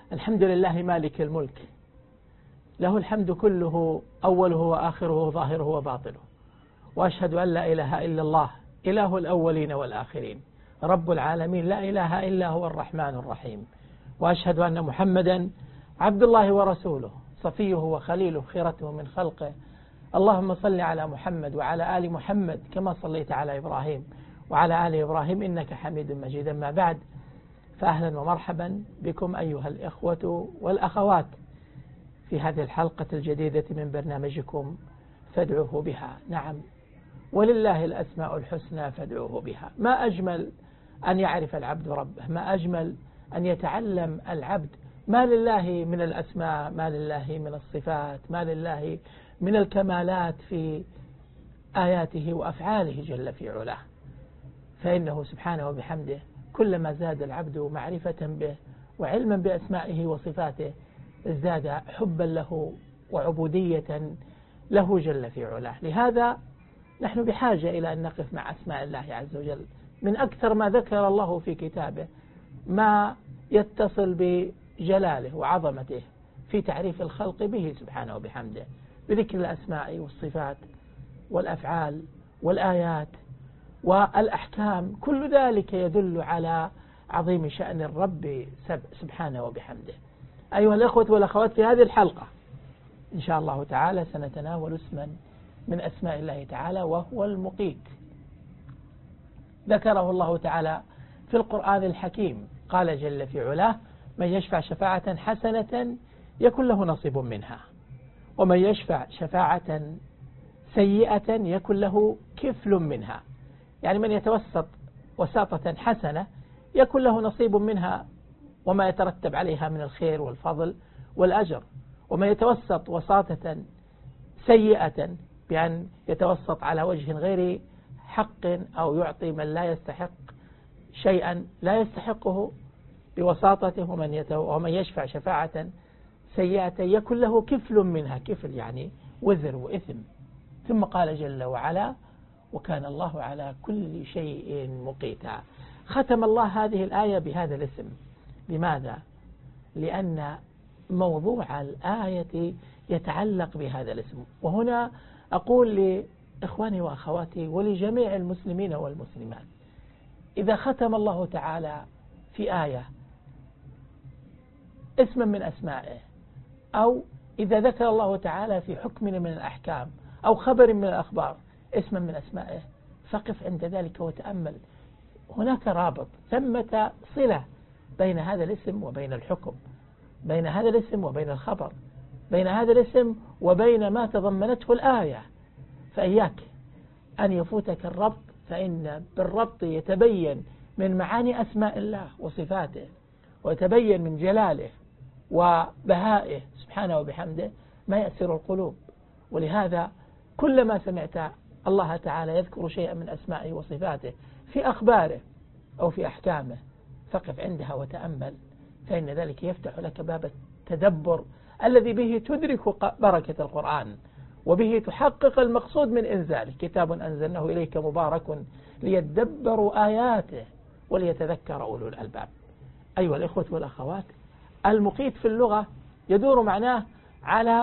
الحمد لله مالك الملك، له الحمد كله أوله وآخره وظاهره وباطنه، وأشهد أن لا إله إلا الله إله الأولين والآخرين رب العالمين، لا إله إلا هو الرحمن الرحيم. وأشهد أن محمدا عبد الله ورسوله صفيه وخليله خيرته من خلقه. اللهم صل على محمد وعلى آل محمد كما صليت على إبراهيم وعلى آل إبراهيم إنك حميد مجيد. أما بعد، فأهلا ومرحبا بكم أيها الإخوة والأخوات في هذه الحلقة الجديدة من برنامجكم فادعوه بها. نعم، ولله الأسماء الحسنى فادعوه بها. ما أجمل أن يعرف العبد ربه، ما أجمل أن يتعلم العبد ما لله من الأسماء، ما لله من الصفات، ما لله من الكمالات في آياته وأفعاله جل في علاه. فإنه سبحانه وبحمده كلما زاد العبد معرفة به وعلما بأسمائه وصفاته ازداد حبا له وعبودية له جل في علاه. لهذا نحن بحاجة إلى أن نقف مع أسماء الله عز وجل. من أكثر ما ذكر الله في كتابه ما يتصل بجلاله وعظمته في تعريف الخلق به سبحانه وبحمده، بذكر الأسماء والصفات والأفعال والآيات والأحكام. كل ذلك يدل على عظيم شأن الرب سبحانه وبحمده. أيها الأخوة والأخوات، في هذه الحلقة إن شاء الله تعالى سنتناول اسما من أسماء الله تعالى وهو المقيت. ذكره الله تعالى في القرآن الحكيم، قال جل في علاه: من يشفع شفاعة حسنة يكن له نصيب منها، ومن يشفع شفاعة سيئة يكن له كفل منها. يعني من يتوسط وساطة حسنة يكن له نصيب منها وما يترتب عليها من الخير والفضل والأجر، ومن يتوسط وساطة سيئة بأن يتوسط على وجه غير حق أو يعطي من لا يستحق شيئا لا يستحقه بوساطته، ومن يشفع شفاعة سيئة يكن له كفل منها. كفل يعني وزر وإثم. ثم قال جل وعلا: وكان الله على كل شيء مقيتا. ختم الله هذه الآية بهذا الاسم. لماذا؟ لأن موضوع الآية يتعلق بهذا الاسم. وهنا أقول لإخواني وأخواتي ولجميع المسلمين والمسلمات: إذا ختم الله تعالى في آية اسما من أسمائه، أو إذا ذكر الله تعالى في حكم من الأحكام أو خبر من الأخبار اسما من أسمائه، فقف عند ذلك وتأمل. هناك رابط، ثمة صلة بين هذا الاسم وبين الحكم، بين هذا الاسم وبين الخبر، بين هذا الاسم وبين ما تضمنته الآية. فإياك أن يفوتك الربط، فإن بالربط يتبين من معاني أسماء الله وصفاته، ويتبين من جلاله وبهائه سبحانه وبحمده ما يأسر القلوب. ولهذا كلما سمعت الله تعالى يذكر شيئا من أسمائه وصفاته في أخباره أو في أحكامه فقف عندها وتأمل، فإن ذلك يفتح لك باب التدبر الذي به تدرك بركة القرآن، وبه تحقق المقصود من إنزاله. كتاب أنزلناه إليك مبارك ليدبروا آياته وليتذكر أولو الألباب. أيها الإخوة والأخوات، المقيت في اللغة يدور معناه على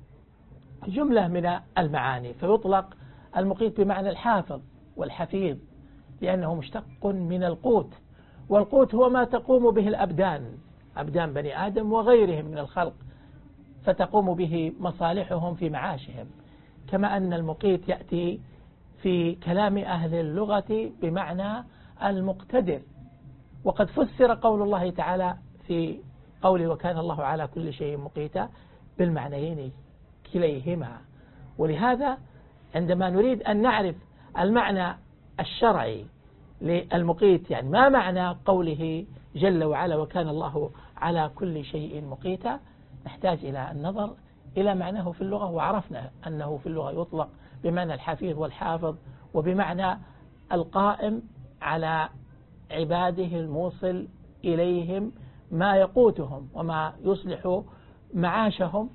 جملة من المعاني، فيطلق المقيت بمعنى الحافظ والحفيظ، لأنه مشتق من القوت، والقوت هو ما تقوم به الأبدان، أبدان بني آدم وغيرهم من الخلق، فتقوم به مصالحهم في معاشهم. كما أن المقيت يأتي في كلام أهل اللغة بمعنى المقتدر. وقد فسر قول الله تعالى في قوله: وكان الله على كل شيء مقيتا، بالمعنيين كليهما. ولهذا عندما نريد أن نعرف المعنى الشرعي للمقيت، يعني ما معنى قوله جل وعلا وكان الله على كل شيء مقيتا، نحتاج إلى النظر إلى معناه في اللغة. وعرفنا أنه في اللغة يطلق بمعنى الحفيظ والحافظ، وبمعنى القائم على عباده الموصل إليهم ما يقوتهم وما يصلح معاشهم.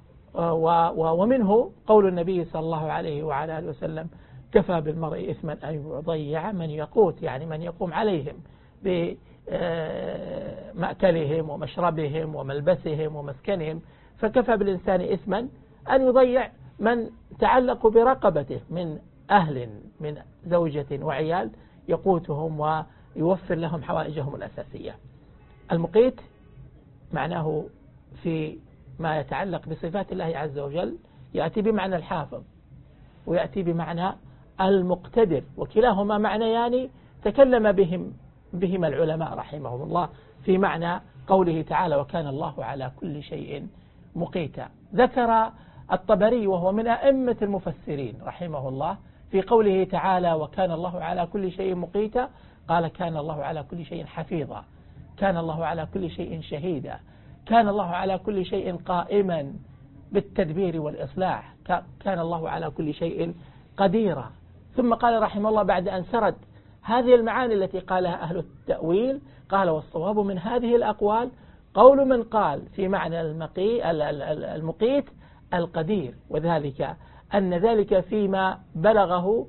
ومنه قول النبي صلى الله عليه وعلى آله وسلم: كفى بالمرء إثما أن يضيع من يقوت، يعني من يقوم عليهم مأكلهم ومشربهم وملبسهم ومسكنهم، فكفى بالإنسان إثما أن يضيع من تعلق برقبته من أهل، من زوجة وعيال، يقوتهم ويوفر لهم حوائجهم الأساسية. المقيت معناه في ما يتعلق بصفات الله عز وجل يأتي بمعنى الحافظ ويأتي بمعنى المقتدر، وكلاهما معنيان تكلم بهما العلماء رحمهم الله في معنى قوله تعالى وكان الله على كل شيء مقيتا. ذكر الطبري وهو من أئمة المفسرين رحمه الله في قوله تعالى وكان الله على كل شيء مقيتا، قال كان الله على كل شيء حفيظا، كان الله على كل شيء شهيدا، كان الله على كل شيء قائما بالتدبير والإصلاح، كان الله على كل شيء قديرا. ثم قال رحمه الله بعد أن سرد هذه المعاني التي قالها أهل التأويل، قال والصواب من هذه الأقوال قول من قال في معنى المقيت القدير، وذلك أن ذلك فيما بلغه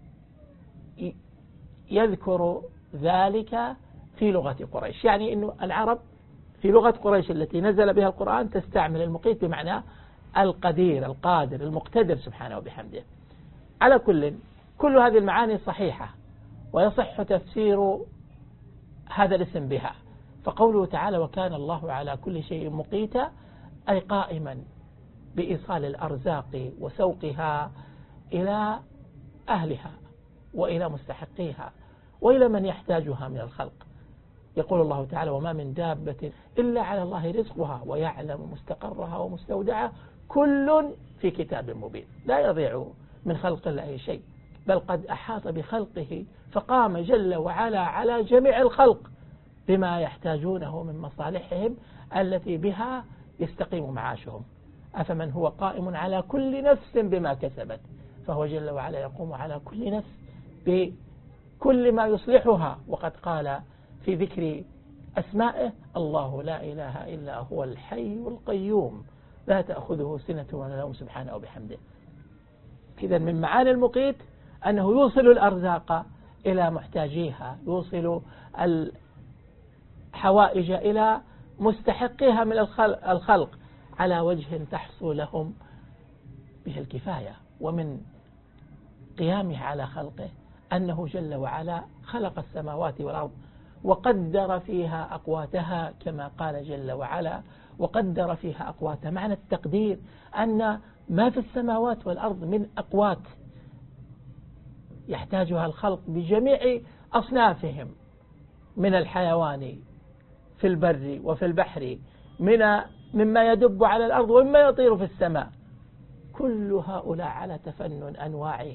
يذكر ذلك في لغة قريش، يعني أن العرب في لغة قريش التي نزل بها القرآن تستعمل المقيت بمعنى القدير القادر المقتدر سبحانه وبحمده. على كل هذه المعاني صحيحة ويصح تفسير هذا الاسم بها. فقوله تعالى وكان الله على كل شيء مقيتا أي قائما بإيصال الأرزاق وسوقها إلى أهلها وإلى مستحقيها وإلى من يحتاجها من الخلق. يقول الله تعالى وما من دابة إلا على الله رزقها ويعلم مستقرها ومستودعها كل في كتاب مبين. لا يضيع من خلق الله أي شيء، بل قد أحاط بخلقه فقام جل وعلا على جميع الخلق بما يحتاجونه من مصالحهم التي بها يستقيم معاشهم. أفمن هو قائم على كل نفس بما كسبت فهو جل وعلا يقوم على كل نفس بكل ما يصلحها. وقد قال في ذكر أسمائه الله لا إله إلا هو الحي القيوم لا تأخذه سنة ولا نوم سبحانه وبحمده. إذن من معاني المقيت أنه يوصل الأرزاق إلى محتاجيها، يوصل الحوائج إلى مستحقها من الخلق على وجه تحصل لهم به الكفاية. ومن قيامه على خلقه أنه جل وعلا خلق السماوات والأرض وقدر فيها أقواتها كما قال جل وعلا وقدر فيها أقواتها. معنى التقدير أن ما في السماوات والأرض من أقوات يحتاجها الخلق بجميع أصنافهم من الحيوان في البر وفي البحر مما يدب على الأرض ومما يطير في السماء، كل هؤلاء على تفنن أنواعه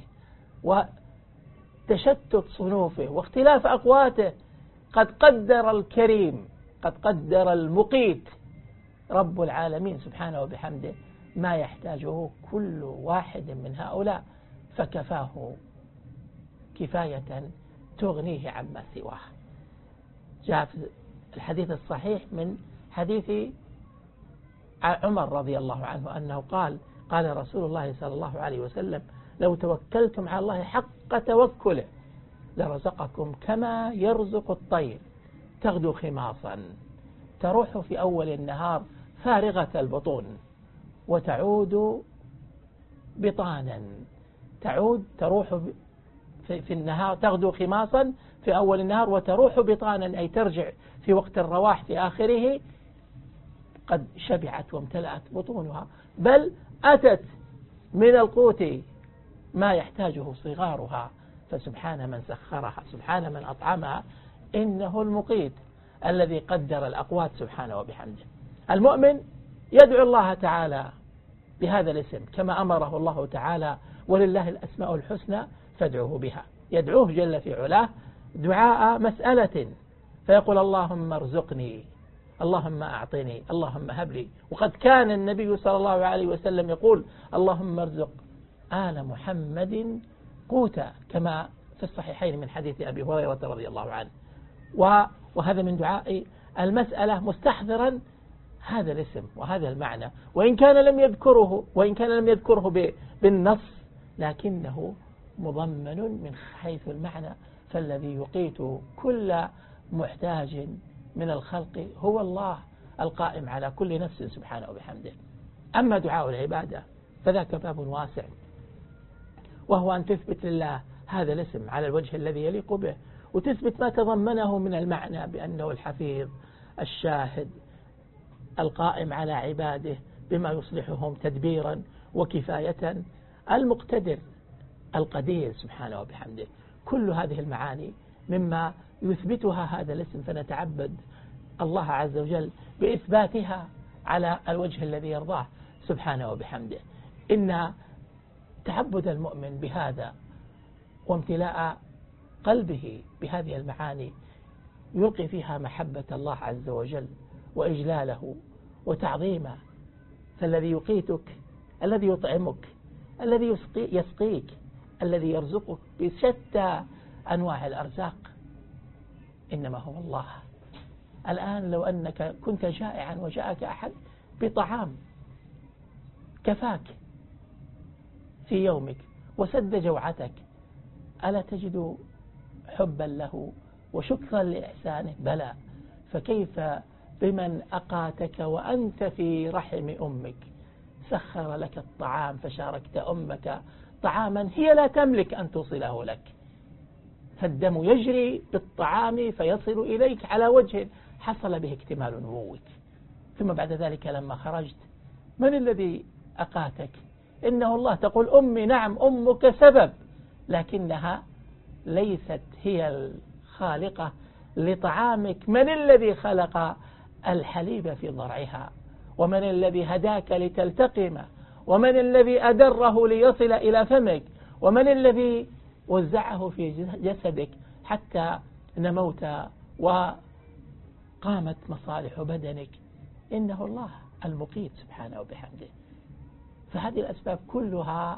وتشتت صنوفه واختلاف أقواته قد قدر الكريم، قد قدر المقيت رب العالمين سبحانه وبحمده ما يحتاجه كل واحد من هؤلاء، فكفاه كفاية تغنيه عما سواه. جاء في الحديث الصحيح من حديث عمر رضي الله عنه أنه قال رسول الله صلى الله عليه وسلم لو توكلتم على الله حق توكله لرزقكم كما يرزق الطير تغدو خماصا تروح في أول النهار فارغة البطون وتعود بطانا، تروح في النهار، تغدو خماصا في أول النهار وتروح بطانا أي ترجع في وقت الرواح في آخره قد شبعت وامتلأت بطونها، بل أتت من القوت ما يحتاجه صغارها. فسبحان من سخرها، سبحان من أطعمها، إنه المقيت الذي قدر الأقوات سبحانه وبحمده. المؤمن يدعو الله تعالى بهذا الاسم كما أمره الله تعالى ولله الأسماء الحسنى فادعوه بها، يدعوه جل في علاه دعاء مسألة فيقول اللهم ارزقني، اللهم أعطني، اللهم هب لي. وقد كان النبي صلى الله عليه وسلم يقول اللهم ارزق آل محمد قوتا كما في الصحيحين من حديث أبي هريرة رضي الله عنه. وهذا من دعاء المسألة مستحضرا هذا الاسم وهذا المعنى، وإن كان لم يذكره بالنص لكنه مضمن من حيث المعنى. فالذي يقيت كل محتاج من الخلق هو الله القائم على كل نفس سبحانه وبحمده. أما دعاء العبادة فذاك باب واسع، وهو أن تثبت لله هذا الاسم على الوجه الذي يليق به، وتثبت ما تضمنه من المعنى بأنه الحفيظ الشاهد القائم على عباده بما يصلحهم تدبيرا وكفاية، المقتدر القدير سبحانه وبحمده. كل هذه المعاني مما يثبتها هذا الاسم، فنتعبد الله عز وجل بإثباتها على الوجه الذي يرضاه سبحانه وبحمده. إن تعبد المؤمن بهذا وامتلاء قلبه بهذه المعاني يلقي فيها محبة الله عز وجل وإجلاله وتعظيمه. فالذي يقيتك، الذي يطعمك، الذي يسقيك، الذي يرزقك بشتى أنواع الأرزاق إنما هو الله. الآن لو أنك كنت جائعا وجاءك أحد بطعام كفاك في يومك وسد جوعتك، ألا تجد حبا له وشكرا لإحسانه؟ بلى. فكيف بمن أقاتك وأنت في رحم أمك، سخر لك الطعام فشاركت أمك طعاما هي لا تملك أن توصله لك، فالدم يجري بالطعام فيصل إليك على وجه حصل به اكتمال نبوك. ثم بعد ذلك لما خرجت من الذي أقاتك؟ إنه الله. تقول أمي، نعم أمك سبب، لكنها ليست هي الخالقة لطعامك. من الذي خلق الحليب في ضرعها؟ ومن الذي هداك لتلتقمه؟ ومن الذي أدره ليصل إلى فمك؟ ومن الذي وزعه في جسدك حتى نموت وقامت مصالح بدنك؟ إنه الله المقيت سبحانه وبحمده. فهذه الأسباب كلها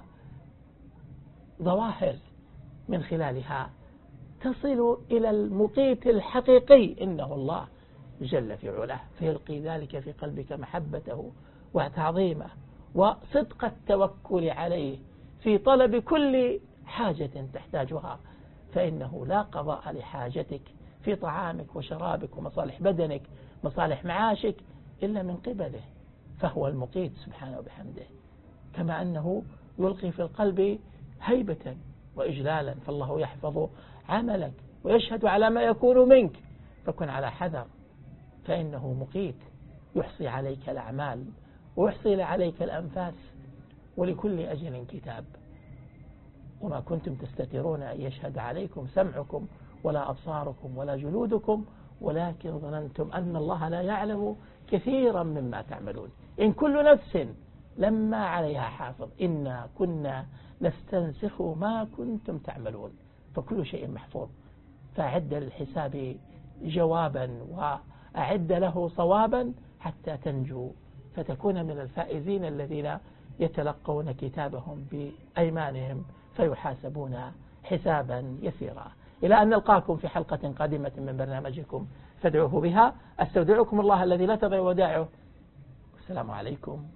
ظواهر من خلالها تصل إلى المقيت الحقيقي إنه الله جل في علاه، فيلقي ذلك في قلبك محبته وتعظيمه وصدق التوكل عليه في طلب كل حاجة تحتاجها، فإنه لا قضاء لحاجتك في طعامك وشرابك ومصالح بدنك مصالح معاشك إلا من قبله، فهو المقيت سبحانه وبحمده. كما أنه يلقي في القلب هيبة وإجلالا، فالله يحفظ عملك ويشهد على ما يكون منك، فكن على حذر، فإنه مقيت يحصي عليك الأعمال ويحصي عليك الأنفاس، ولكل أجل كتاب. وما كنتم تستترون أن يشهد عليكم سمعكم ولا أبصاركم ولا جلودكم ولكن ظننتم أن الله لا يعلم كثيرا مما تعملون. إن كل نفس لما عليها حافظ إنا كنا نستنسخ ما كنتم تعملون، فكل شيء محفوظ. فأعد للحساب جوابا وأعد له صوابا حتى تنجو فتكون من الفائزين الذين يتلقون كتابهم بأيمانهم فيحاسبون حسابا يسيرا. إلى أن نلقاكم في حلقة قادمة من برنامجكم فادعوه بها. أستودعكم الله الذي لا تضيع ودائعه. السلام عليكم.